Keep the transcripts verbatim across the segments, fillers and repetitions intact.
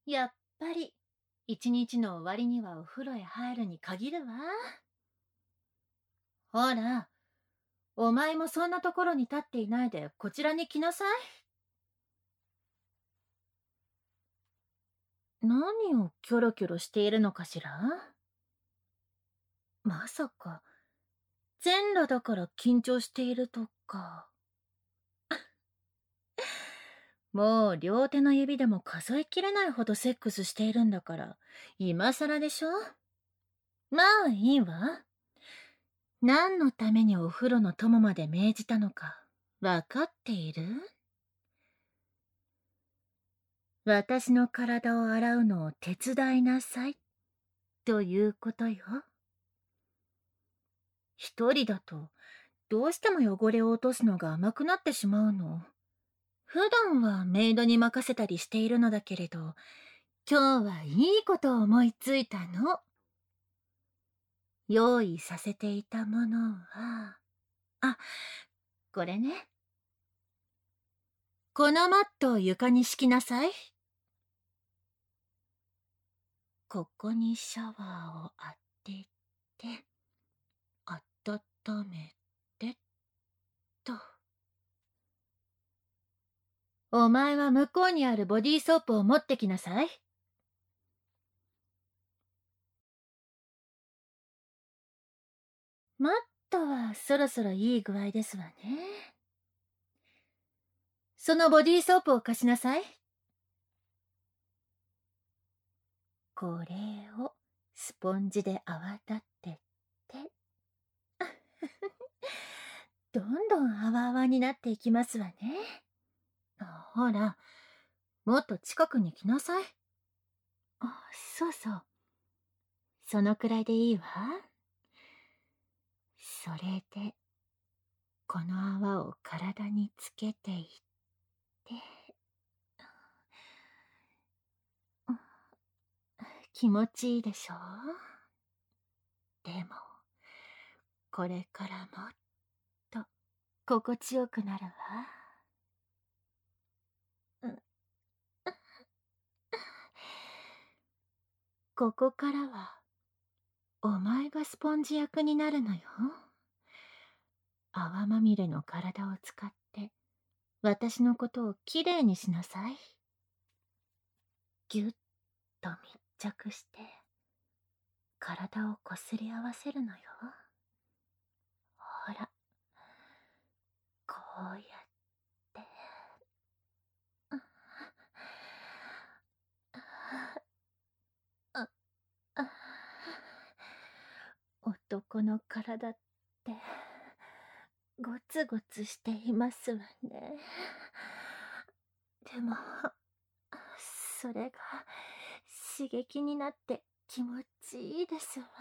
やっぱり、一日の終わりにはお風呂へ入るに限るわ。ほら、お前もそんなところに立っていないでこちらに来なさい。何をキョロキョロしているのかしら。まさか、全裸だから緊張しているとか。もう両手の指でも数えきれないほどセックスしているんだから、今更でしょ。まあいいわ。何のためにお風呂の友まで命じたのか、わかっている？私の体を洗うのを手伝いなさい、ということよ。一人だと、どうしても汚れを落とすのが甘くなってしまうの。普段はメイドに任せたりしているのだけれど、今日はいいことを思いついたの。用意させていたものは、あ、これね。このマットを床に敷きなさい。ここにシャワーを当てて、温めて、と。お前は向こうにあるボディーソープを持ってきなさい。マットはそろそろいい具合ですわね。そのボディーソープを貸しなさい。これをスポンジで泡立てて。どんどん泡泡になっていきますわね。ほら、もっと近くに来なさい。あ、そうそう。そのくらいでいいわ。それで、この泡を体につけていって、気持ちいいでしょ？でも、これからもっと心地よくなるわ。ここからは、お前がスポンジ役になるのよ。泡まみれの体を使って、私のことをきれいにしなさい。ぎゅっと密着して、体をこすり合わせるのよ。ほら、こうやって。男の体って、ゴツゴツしていますわね。でも、それが刺激になって気持ちいいですわ。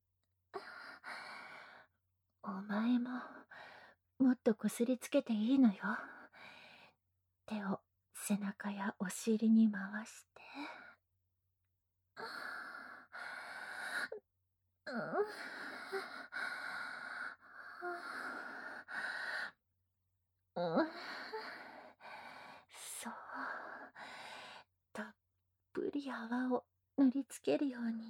お前も、もっとこすりつけていいのよ。手を背中やお尻に回して。うん、うん、そう。たっぷり泡を塗りつけるようにね。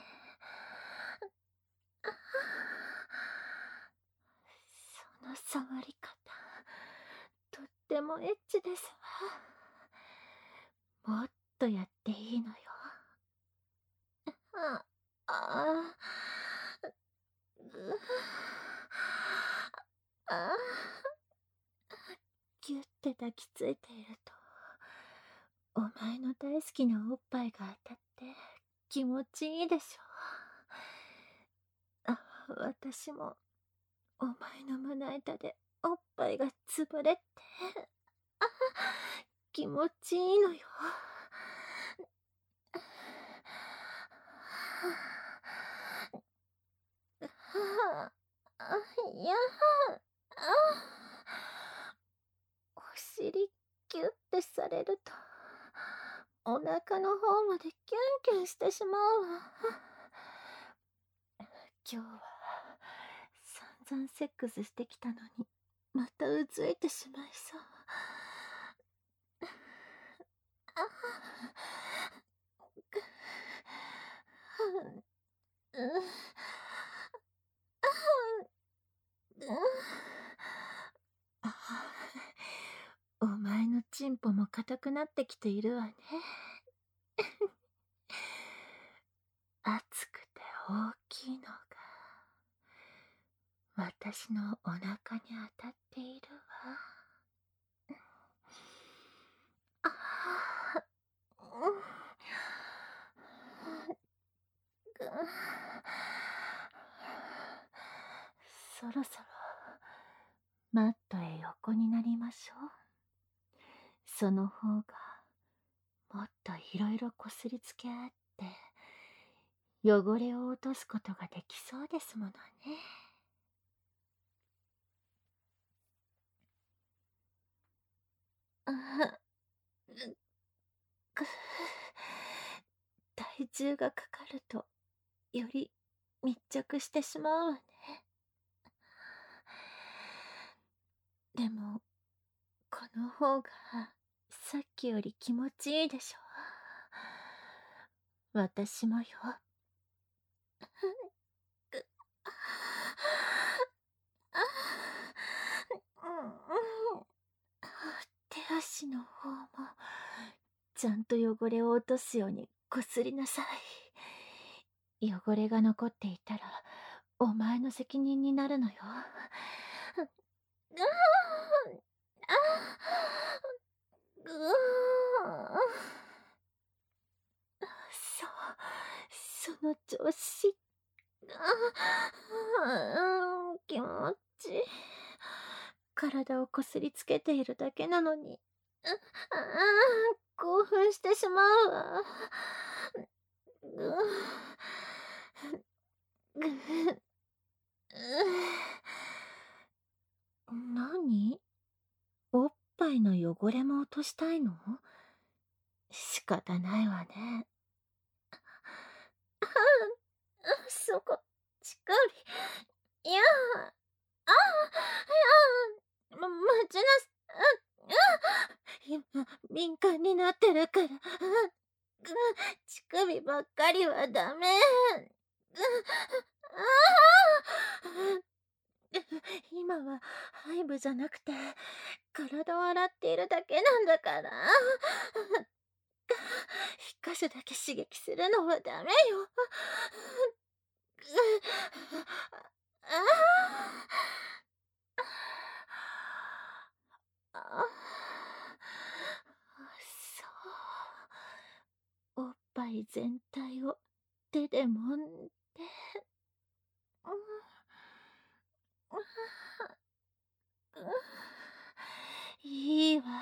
その触り方、とってもエッチですわ。もっとやっていいのよ。あ、あ、うあ、ぎゅって抱きついていると、お前の大好きなおっぱいが当たって気持ちいいでしょ。あ、私もお前の胸板でおっぱいが潰れて、あ、気持ちいいのよ。はあ、あ、いや、あ、お尻ギュッてされると、お腹の方までキュンキュンしてしまうわ。今日は散々セックスしてきたのに、またうずいてしまいそう。ああお前のチンポも硬くなってきているわね。熱くて大きいのが私のお腹に当たっているわ。ああ、うん、ぐそろそろマットへ横になりましょう。その方がもっといろいろこすりつけあって汚れを落とすことができそうですものね。あく体重がかかるとより密着してしまうわね。でもこの方がさっきより気持ちいいでしょ。私もよ。手足の方もちゃんと汚れを落とすようにこすりなさい。汚れが残っていたらお前の責任になるのよ。そう、その調子。あ気持ちいい。体をこすりつけているだけなのに、ああ興奮してしまうわ。ぐぐ何？おっぱいの汚れも落としたいの？仕方ないわね。そこ、ちくり。いや、あ、いや、ま、待ちなさい。今、敏感になってるから。ぐ、乳首ばっかりはダメ。ぐ、ああ。今はハイブじゃなくて、体を洗っているだけなんだから。一箇所だけ刺激するのはダメよ。ああ。あそう。おっぱい全体を手で揉んで。いいわ。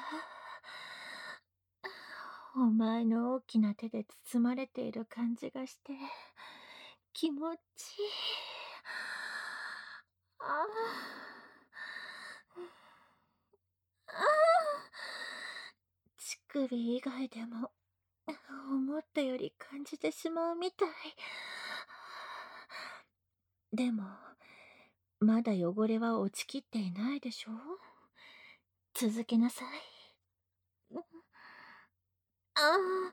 お前の大きな手で包まれている感じがして気持ちいい。ああ、乳首以外でも思ったより感じてしまうみたい。でもまだ汚れは落ちきっていないでしょ。続けなさい。ああ、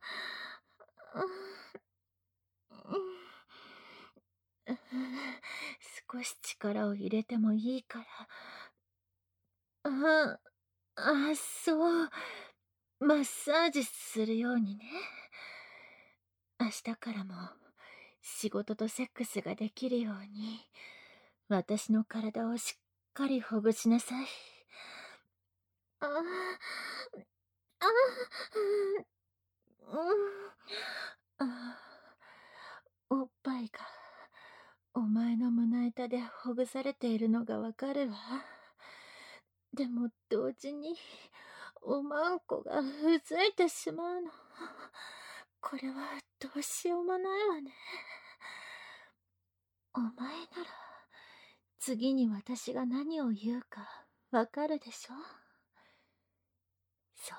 少し力を入れてもいいから。ああ、そう。マッサージするようにね。明日からも仕事とセックスができるように私の体をしっかりほぐしなさい。ああ、うん、あおっぱいがお前の胸板でほぐされているのがわかるわ。でも同時におまんこがうずいてしまうの。これはどうしようもないわね。お前なら次に私が何を言うかわかるでしょ。そう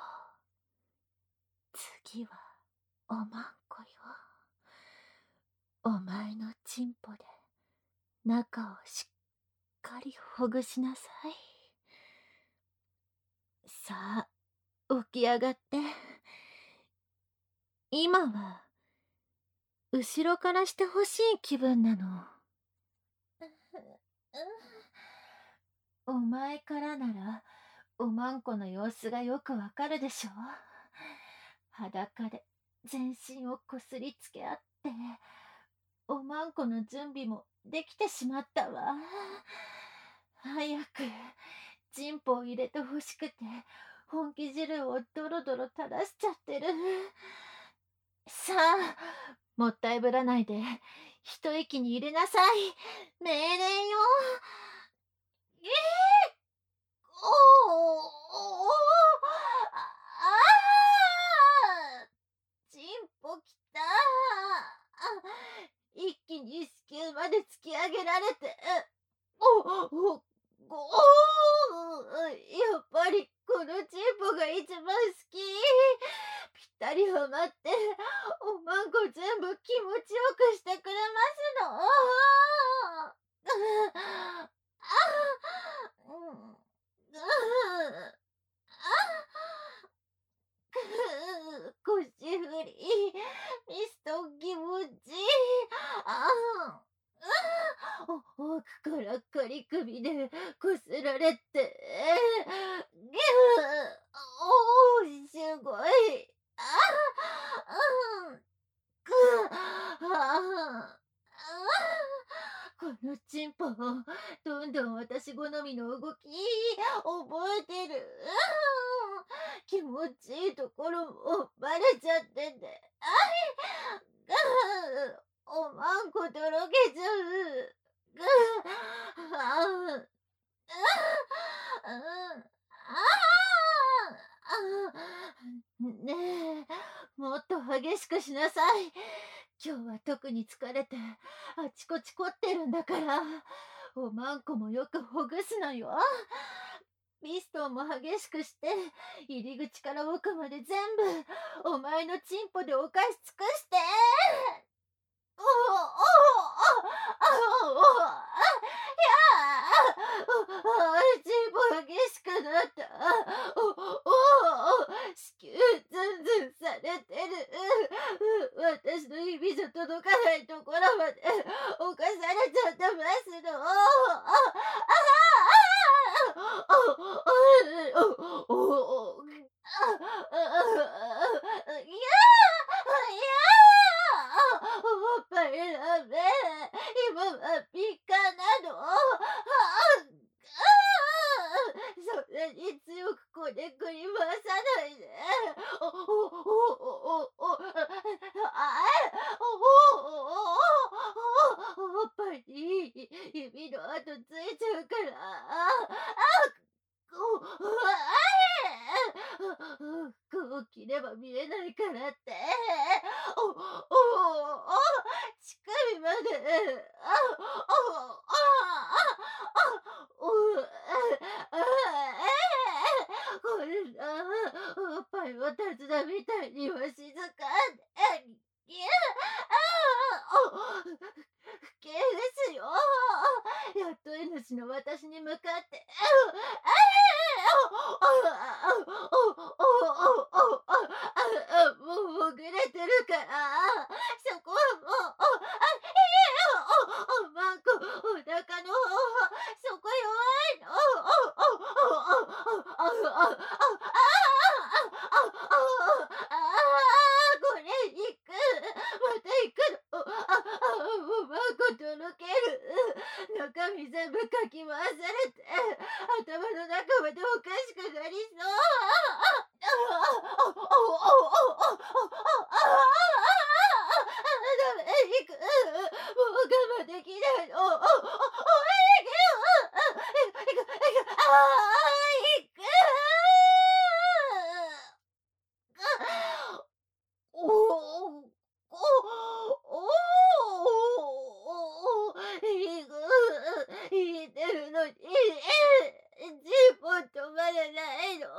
次はおまんこよ。お前のチンポで中をしっかりほぐしなさい。さあ起き上がって。今は後ろからしてほしい気分なの。お前からなら、おまんこの様子がよくわかるでしょ。裸で全身をこすりつけ合って、おまんこの準備もできてしまったわ。早く、チンポを入れてほしくて、本気汁をドロドロ垂らしちゃってる。さあ、もったいぶらないで、一息に入れなさい。命令よ。えー、おー、おー、ああー、チンポきたー。一気に子宮まで突き上げられて、お、お、ごー、やっぱりこのチンポが一番好き。ぴったりはまって、おまんこ全部気持ちよくしてくれますの。ああ、うん、腰振り、ミスト気持ちいい。ああ、お奥からカリ首でこすられて、ぎゅおー、すごい。ああ、うん、くああ、このチンポ、どんどん私好みの動き、覚えてる。気持ちいいところもバレちゃってて。あい、おまんことろけちゃう。ああ、ねえ、もっと激しくしなさい。今日は特に疲れて、あちこち凝ってるんだから。おまんこもよくほぐすのよ。ピストンも激しくして、入り口から奥まで全部、お前のチンポでお菓子尽くして。おおおおおおおチンポ激しくなった。おお子宮ズンズンされてる。私の指じゃ届かないところまで侵されちゃってますの。ああおおおいやおっぱいだめ。今はピカなの。そんなに強くこねくり回さないで。おおおおおおあおおおっぱいに指の跡ついちゃうから。あここう切れば見えないからって。おおお乳首まで。あおあおあこんなおっぱいを手伝みたいには静かで。いやあ不敬ですよ。雇い主の私に向かってもう潜れてるから、そこはもう、あ、ええお、おまんこ、お腹の方、そこ弱いの。これ行く。また行くの。あ、おまんことろける。中身全部かき回されて、頭の中までおかしくなりそう。ダメ、行く。もう我慢できないの。お、お、お、行くよ。行く、行く、行く。ああ、行く。おお、おお、おお、行く。言ってるのに、ジポ止まらないの。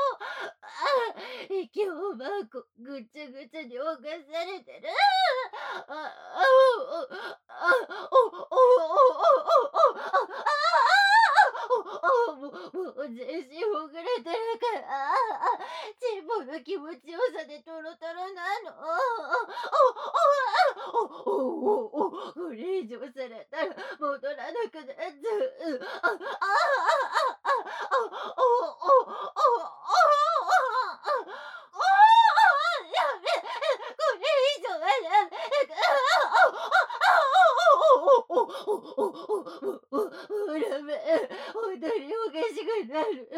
息をまんこぐちゃぐちゃに侵されてる。あ、あ、お、お、あ、お、お、お、お、お、あ、お、もう、もう全身ほぐれてるから、チンポの気持ちよさでトロトロなの。お、お、お、 る。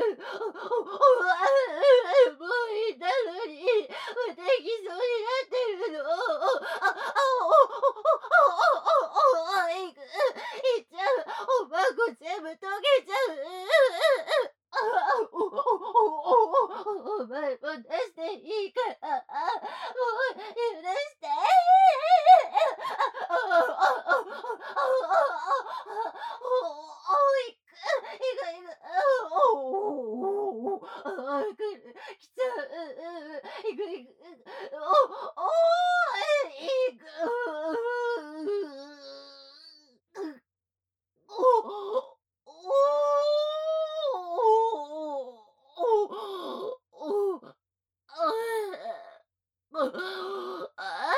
もういたのに、また行きそうになってるの。あ、あ、お、お、お、お、お、いく、いっちゃう。おまんこ全部溶けちゃう。あ、お、お、お、お、お前も出していいから、もう許して。あ、あ、あ、あ、あ、おいく、いく、いく、おおお、あ、来る、来ちゃう、いく、いく、お、おいく、お、お、お、ああ、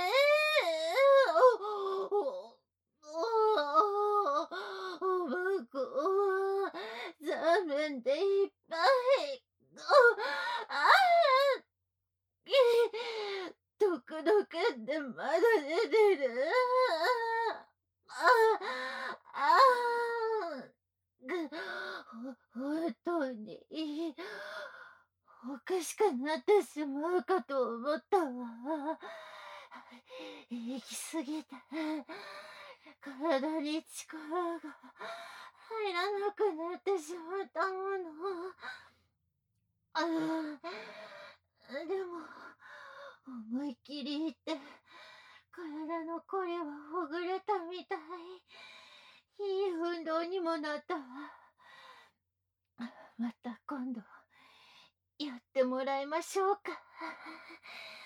おまこ、残念でいっぱい。ああ、毒々ってまだ出てる。ああ、あぐ、ほ本当に、おかしくなってしまうかと思ったわ。行き過ぎて、体に力が入らなくなってしまったもの。ああ、でも、思いっきり行って、体のこりはほぐれたみたい。いい運動にもなったわ。また今度、やってもらいましょうか。